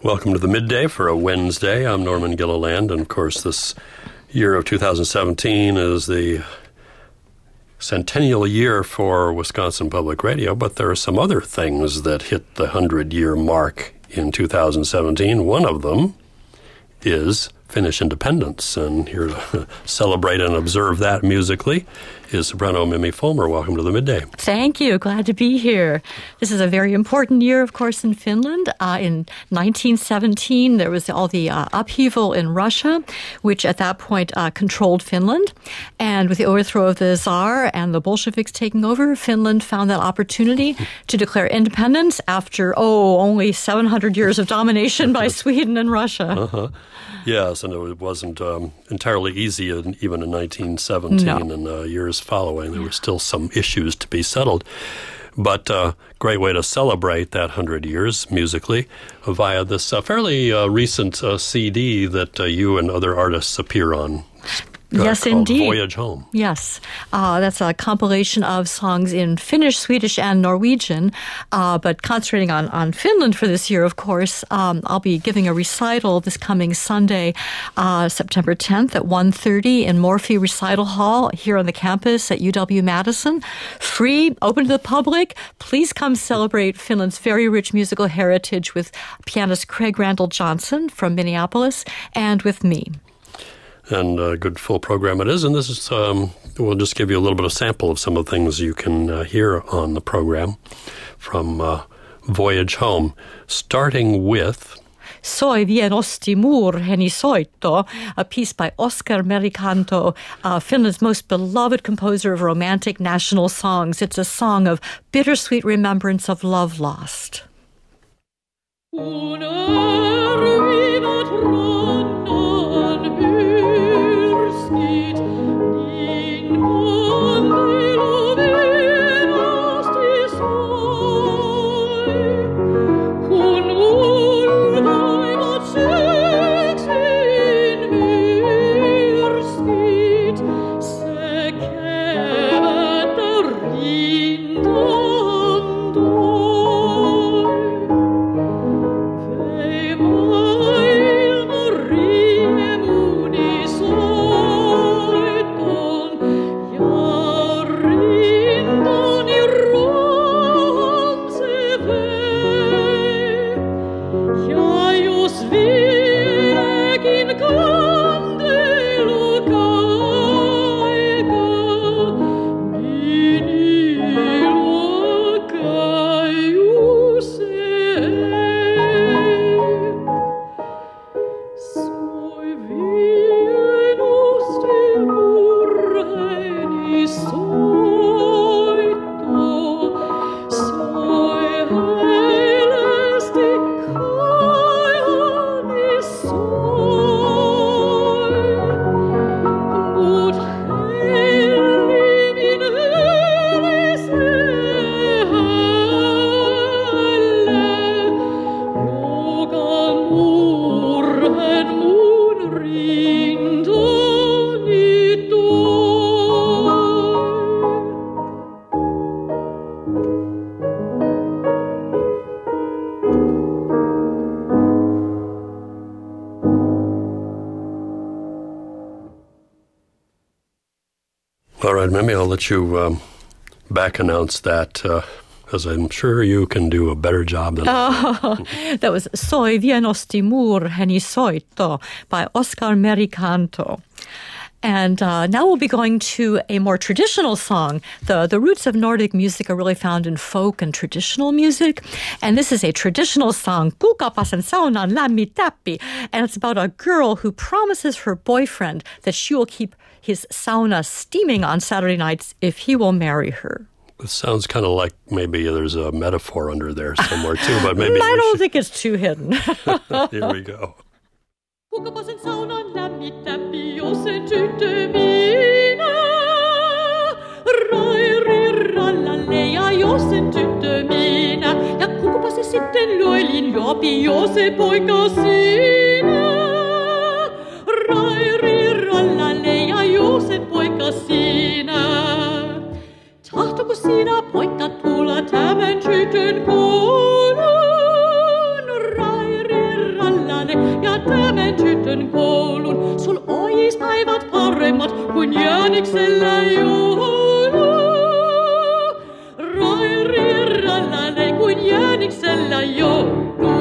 Welcome to the Midday for a Wednesday. I'm Norman Gilliland, and of course this year of 2017 is the centennial year for Wisconsin Public Radio, but there are some other things that hit the 100-year mark in 2017. One of them is Finnish independence, and here to celebrate and observe that musically is soprano Mimmi Fulmer. Welcome to the Midday. Thank you. Glad to be here. This is a very important year, of course, in Finland. In 1917, there was all the upheaval in Russia, which at that point controlled Finland. And with the overthrow of the Tsar and the Bolsheviks taking over, Finland found that opportunity to declare independence after, only 700 years of domination by Sweden and Russia. Yes, and it wasn't entirely easy even in 1917 and years following. There were still some issues to be settled. But a great way to celebrate that 100 years musically via this fairly recent CD that you and other artists appear on. Yes, called indeed. Voyage Home. Yes. That's a compilation of songs in Finnish, Swedish, and Norwegian. But concentrating on Finland for this year, of course, I'll be giving a recital this coming Sunday, September 10th at 1:30 in Morphy Recital Hall here on the campus at UW-Madison. Free, open to the public. Please come celebrate Finland's very rich musical heritage with pianist Craig Randall Johnson from Minneapolis and with me. And a good full program it is. And this is, we'll just give you a little bit of sample of some of the things you can hear on the program from Voyage Home, starting with Soi vienosti murheni soitto, a piece by Oscar Merikanto, Finland's most beloved composer of romantic national songs. It's a song of bittersweet remembrance of love lost. All right, Mimmi, I'll let you back announce that, because I'm sure you can do a better job than I. That was Soi vienosti murheni soitto by Oscar Merikanto. And now we'll be going to a more traditional song. The roots of Nordic music are really found in folk and traditional music. And this is a traditional song, Kukapa sen saunan lämmittäpi. And it's about a girl who promises her boyfriend that she will keep his sauna steaming on Saturday nights if he will marry her. It sounds kind of like maybe there's a metaphor under there somewhere too, but maybe I don't think it's too hidden. Here we go. Kukapa sen saunan lämmittäpi, jos sen tyttö minä. Rairi rallalle ja jos sen tyttö minä. Ja kukapa se sitten luelin jopi, jos se poika sinä. Rairi rallalle ja jos se poika sinä. Tahtoko sinä poika tulla tämän tytön koulun? Rairi sitten koulun. Sul ois päivät paremmat kuin Jaaniksella joulu. Roirierallane kuin Jaaniksella joulu.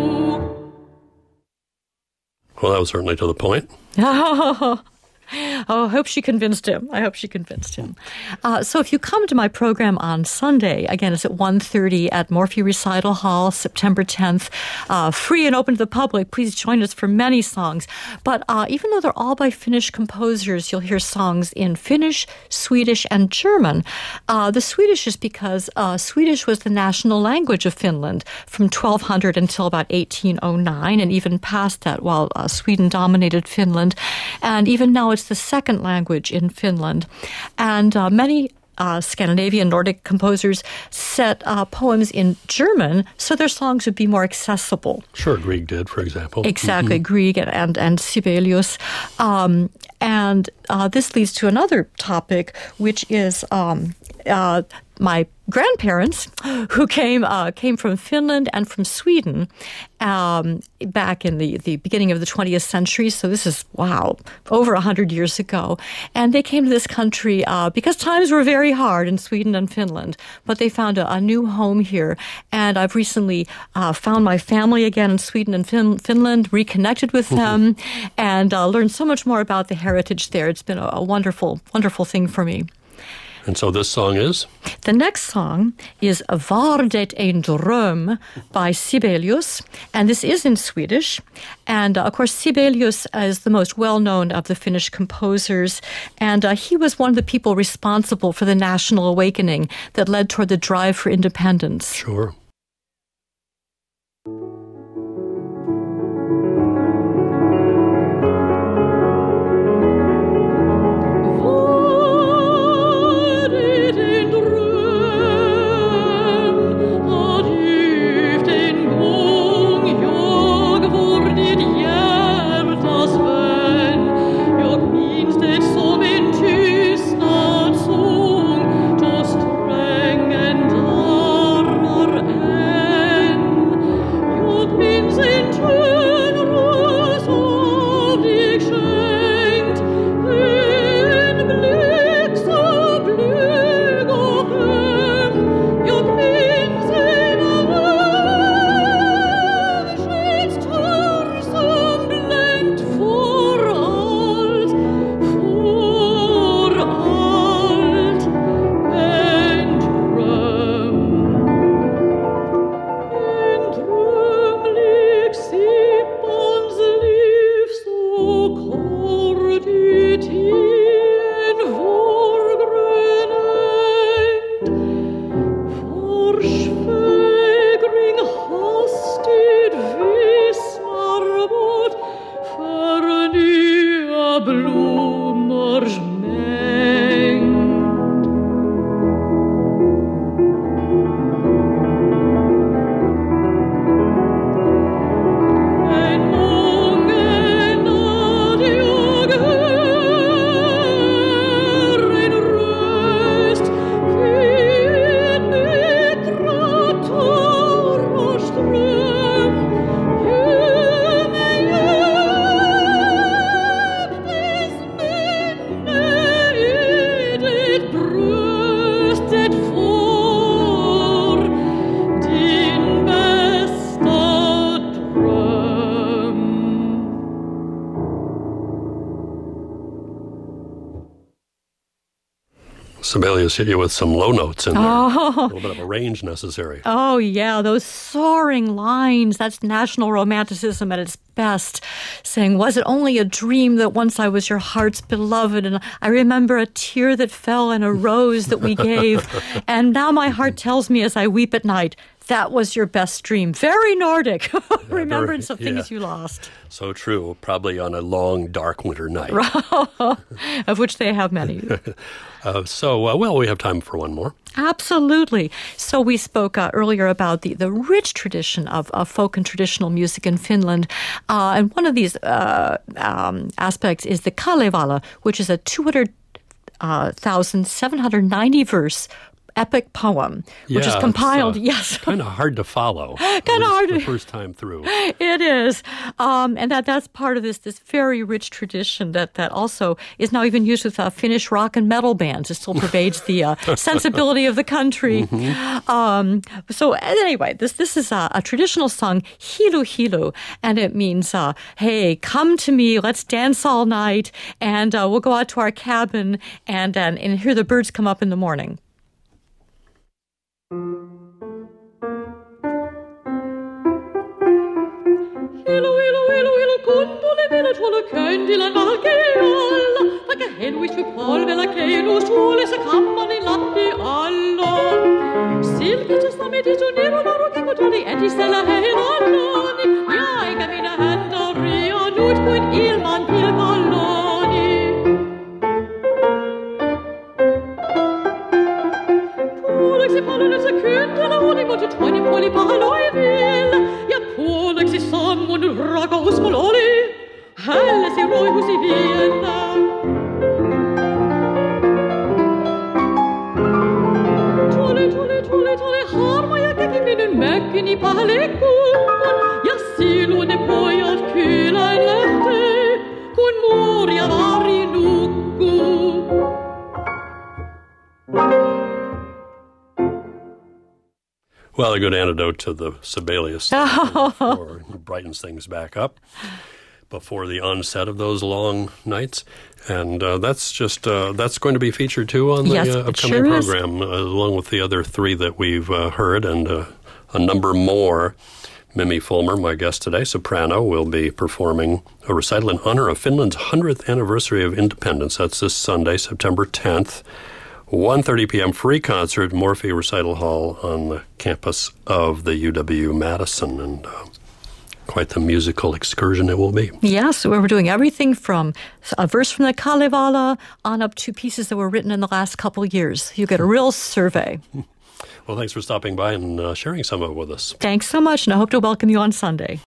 Well, that was certainly to the point. Oh, I hope she convinced him. So if you come to my program on Sunday, again, it's at 1:30 at Morphe Recital Hall, September 10th, free and open to the public. Please join us for many songs. But even though they're all by Finnish composers, you'll hear songs in Finnish, Swedish, and German. The Swedish is because Swedish was the national language of Finland from 1200 until about 1809, and even past that while Sweden dominated Finland. And even now it's the second language in Finland. And many Scandinavian Nordic composers set poems in German so their songs would be more accessible. Sure, Grieg did, for example. Exactly, Grieg and Sibelius. And this leads to another topic, which is my grandparents, who came from Finland and from Sweden back in the beginning of the 20th century. So this is, over 100 years ago. And they came to this country because times were very hard in Sweden and Finland. But they found a new home here. And I've recently found my family again in Sweden and Finland, reconnected with them, and learned so much more about the heritage there. It's been a wonderful, wonderful thing for me. And so this song is? The next song is Var det en dröm by Sibelius, and this is in Swedish. And of course, Sibelius is the most well-known of the Finnish composers, and he was one of the people responsible for the national awakening that led toward the drive for independence. Sure. Sibelius hit you with some low notes in there. A little bit of a range necessary. Oh, yeah, those soaring lines. That's national romanticism at its best. Saying, was it only a dream that once I was your heart's beloved, and I remember a tear that fell and a rose that we gave, and now my heart tells me as I weep at night, that was your best dream. Very Nordic. Remembrance of things you lost. So true. Probably on a long, dark winter night. Of which they have many. We have time for one more. Absolutely. So we spoke earlier about the rich tradition of folk and traditional music in Finland. And one of these aspects is the Kalevala, which is a 200,790 verse epic poem, which is compiled. Yes, kind of hard to follow. Kind of hard the first time through. It is, and that's part of this very rich tradition that also is now even used with Finnish rock and metal bands. It still pervades the sensibility of the country. So anyway, this is a traditional song, Hilu Hilu, and it means, hey, come to me, let's dance all night, and we'll go out to our cabin and hear the birds come up in the morning. Hilu, hilu, hilu, hilu, kun tuli vielä tuolla Köndilän valkealla. Vaikka henvitsy polvella keiluu suolessa kammanin lappi alla. Silkitsä sametit sun nirunarukin, kun tuli entisellä heilallani. Ja eikä minä häntä riannut kuin ilman pilkallani. Puoleksi palonessa kyntälä oli, mutta toinen puoli paloi vielä. Ja puoleksi sammunut rakkaus mul oli, hälläsi roihusi vielä. Tuli, harma ja käki minun mökkini päälle kukkun. Ja silloin ne pojat kylään lähtee, kun muuri ja vari nukkuu. Well, a good antidote to the Sibelius or brightens things back up before the onset of those long nights. And that's going to be featured too on the upcoming program, along with the other three that we've heard and a number more. Mimi Fulmer, my guest today, soprano, will be performing a recital in honor of Finland's 100th anniversary of independence. That's this Sunday, September 10th. 1:30 p.m. free concert, Morphe Recital Hall on the campus of the UW-Madison, and quite the musical excursion it will be. Yes, we're doing everything from a verse from the Kalevala on up to pieces that were written in the last couple of years. You get a real survey. Well, thanks for stopping by and sharing some of it with us. Thanks so much, and I hope to welcome you on Sunday.